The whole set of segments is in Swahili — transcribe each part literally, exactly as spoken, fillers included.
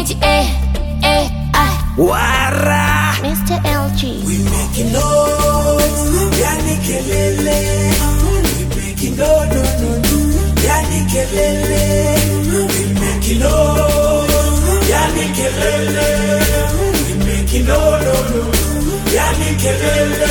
It's A, A, I. Wara Mister L G. We making noise, yani kelele. We making no no no no, yani kelele. We making noise, yani kelele. We making no no no, yani kelele.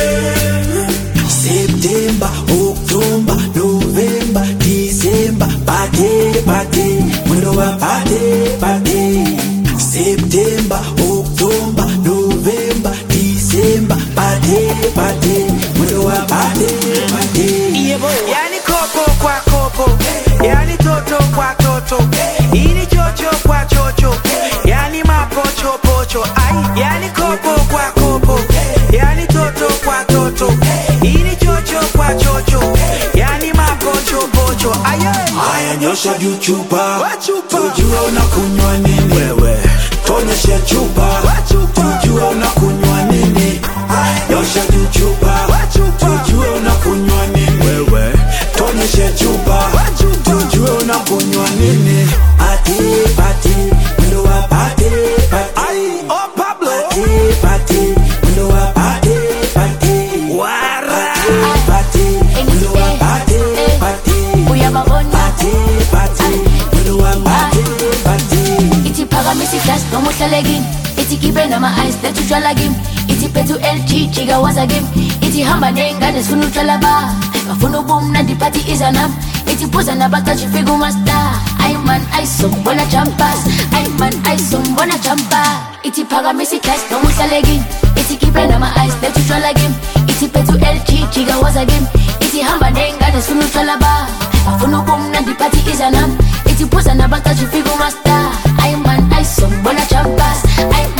September, October, November, December, party, party, mwendo wa party, party. September, October, November, December, party, party, mwendo wa party, party. Yani kopo kwa kopo, yani toto kwa toto, ini chocho kwa chocho, yani mapocho pocho. Ay, yani kopo kwa kopo, yani toto kwa toto, ini chocho kwa chocho, yani mapocho pocho. Ay, haya nyosha juu chupa, chupa, tujue unakunywa nini wewe. Tonyeshe chupa, tujue unakunywa nini. Nyosha juu chupa, tujue unakunywa nini wewe. Tonyeshe chupa, tujue unakunywa nini. Party, party, mwendo wa party, party. oh Pablo, Party, party, mwendo wa party, party. Wara, Party, mwendo wa party, party. Uyababona. Party, party, mwendo wa party, party. Iti paramisi class, no mutlale game. Iti kibe na ma eyes, let you jala game. Iti petu L G, chiga was a game. Iti hamba nenga, des funu chala ba. Mafunu boom na di party is a nam. Iti posa na bata, chifigu master. I man, I some bona champas. I man, I some bona champa. Iti paramisi class, no mutlale game. Iti kibe na ma eyes, let you jala game. Iti petu L G, chiga was a game. Iti hamba nenga, des funu chala ba. Mafunu boom na di party is a nam. Iti posa na bata, chifigu master. I man, I some bona champas. I